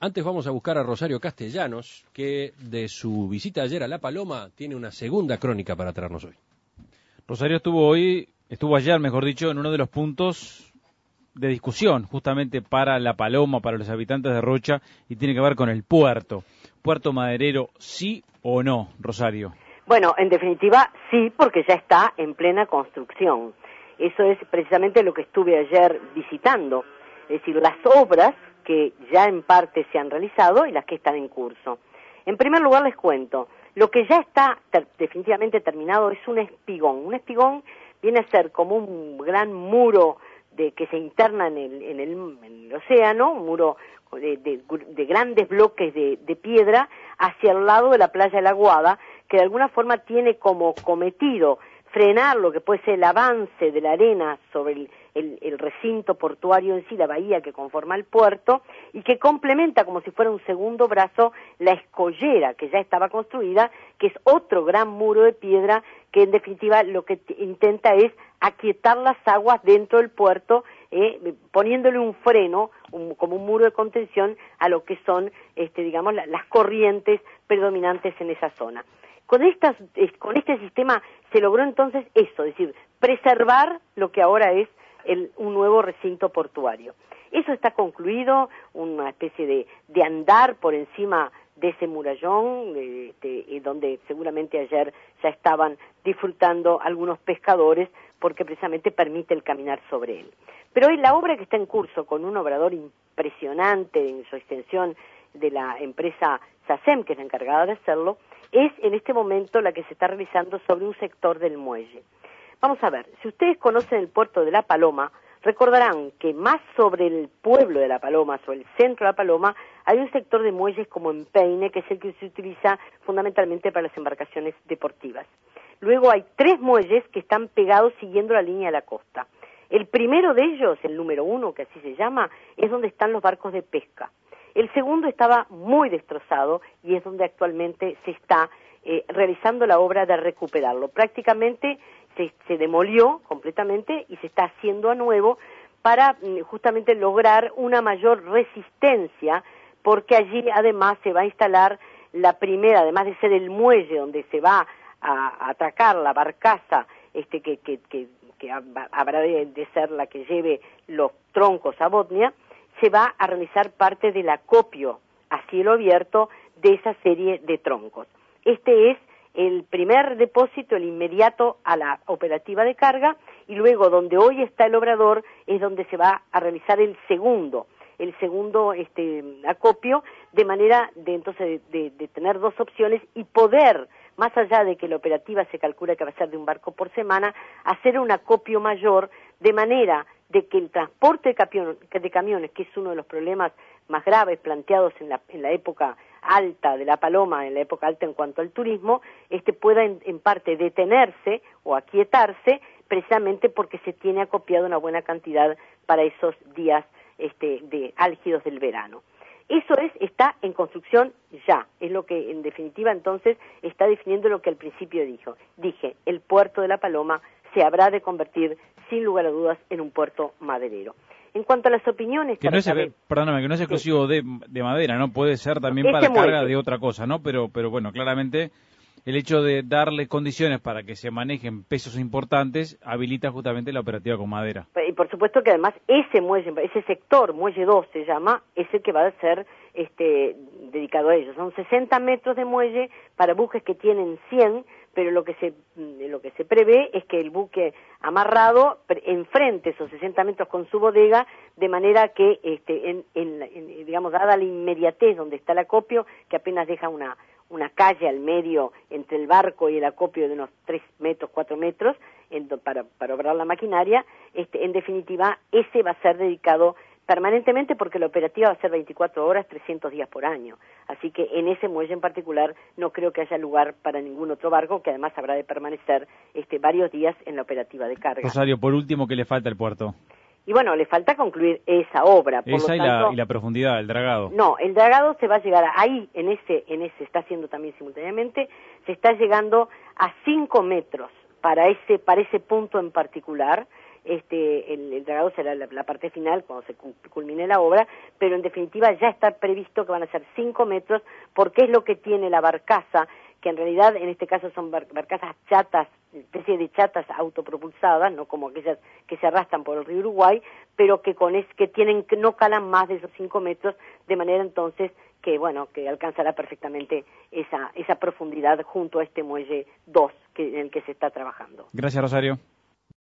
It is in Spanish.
Antes vamos a buscar a Rosario Castellanos, que de su visita ayer a La Paloma tiene una segunda crónica para traernos hoy. Rosario estuvo ayer, mejor dicho, en uno de los puntos de discusión, justamente para La Paloma, para los habitantes de Rocha, y tiene que ver con el puerto. ¿Puerto maderero, sí o no, Rosario? Bueno, en definitiva, sí, porque ya está en plena construcción. Eso es precisamente lo que estuve ayer visitando, es decir, las obras que ya en parte se han realizado y las que están en curso. En primer lugar les cuento, lo que ya está definitivamente terminado es un espigón. Un espigón viene a ser como un gran muro que se interna en el océano, un muro de grandes bloques de piedra hacia el lado de la playa de la Aguada, que de alguna forma tiene como cometido frenar lo que puede ser el avance de la arena sobre el recinto portuario en sí, la bahía que conforma el puerto, y que complementa como si fuera un segundo brazo la escollera que ya estaba construida, que es otro gran muro de piedra que en definitiva lo que intenta es aquietar las aguas dentro del puerto, poniéndole un freno, como un muro de contención a lo que son, digamos, las corrientes predominantes en esa zona. Con este sistema se logró entonces eso, es decir, preservar lo que ahora es un nuevo recinto portuario. Eso está concluido, una especie de andar por encima de ese murallón, donde seguramente ayer ya estaban disfrutando algunos pescadores, porque precisamente permite el caminar sobre él. Pero hoy la obra que está en curso, con un obrador impresionante en su extensión de la empresa SACEM, que es la encargada de hacerlo, es en este momento la que se está realizando sobre un sector del muelle. Vamos a ver, si ustedes conocen el puerto de La Paloma, recordarán que más sobre el pueblo de La Paloma, sobre el centro de La Paloma, hay un sector de muelles como Empeine, que es el que se utiliza fundamentalmente para las embarcaciones deportivas. Luego hay 3 muelles que están pegados siguiendo la línea de la costa. El primero de ellos, el número 1, que así se llama, es donde están los barcos de pesca. El segundo estaba muy destrozado y es donde actualmente se está realizando la obra de recuperarlo. Prácticamente se demolió completamente y se está haciendo a nuevo para justamente lograr una mayor resistencia, porque allí además se va a instalar la primera, además de ser el muelle donde se va a atracar la barcaza que habrá de ser la que lleve los troncos a Botnia, se va a realizar parte del acopio a cielo abierto de esa serie de troncos. Este es el primer depósito, el inmediato a la operativa de carga, y luego donde hoy está el obrador es donde se va a realizar el segundo acopio, de manera de tener 2 opciones y poder, más allá de que la operativa se calcula que va a ser de un barco por semana, hacer un acopio mayor, de manera de que el transporte de camiones, que es uno de los problemas más graves planteados en la época alta de La Paloma, en la época alta en cuanto al turismo, pueda en parte detenerse o aquietarse, precisamente porque se tiene acopiado una buena cantidad para esos días de álgidos del verano. Eso está en construcción ya, es lo que en definitiva entonces está definiendo lo que al principio dije, el puerto de La Paloma se habrá de convertir sin lugar a dudas en un puerto maderero. En cuanto a las opiniones... Que no es exclusivo de madera, ¿no? Puede ser también para carga de otra cosa, ¿no? Pero bueno, claramente el hecho de darle condiciones para que se manejen pesos importantes habilita justamente la operativa con madera. Y por supuesto que además ese sector, muelle 2 se llama, es el que va a ser dedicado a ellos. Son 60 metros de muelle para buques que tienen 100, pero lo que se prevé es que el buque amarrado enfrente esos 60 metros con su bodega, de manera que digamos, dada la inmediatez donde está el acopio, que apenas deja una calle al medio entre el barco y el acopio de unos 3 metros, 4 metros, para obrar la maquinaria, en definitiva, ese va a ser dedicado permanentemente, porque la operativa va a ser 24 horas, 300 días por año. Así que en ese muelle en particular no creo que haya lugar para ningún otro barco, que además habrá de permanecer varios días en la operativa de carga. Rosario, por último, ¿qué le falta al puerto? Y bueno, le falta concluir esa obra. Y la profundidad, el dragado. No, el dragado se va a llegar ahí, en ese está haciendo también simultáneamente, se está llegando a 5 metros para ese punto en particular, el dragado será la parte final cuando se culmine la obra, pero en definitiva ya está previsto que van a ser 5 metros, porque es lo que tiene la barcaza, que en realidad en este caso son barcazas chatas, especie de chatas autopropulsadas, no como aquellas que se arrastran por el río Uruguay, pero que que no calan más de esos 5 metros, de manera entonces que alcanzará perfectamente esa profundidad junto a este muelle 2 en el que se está trabajando. Gracias, Rosario.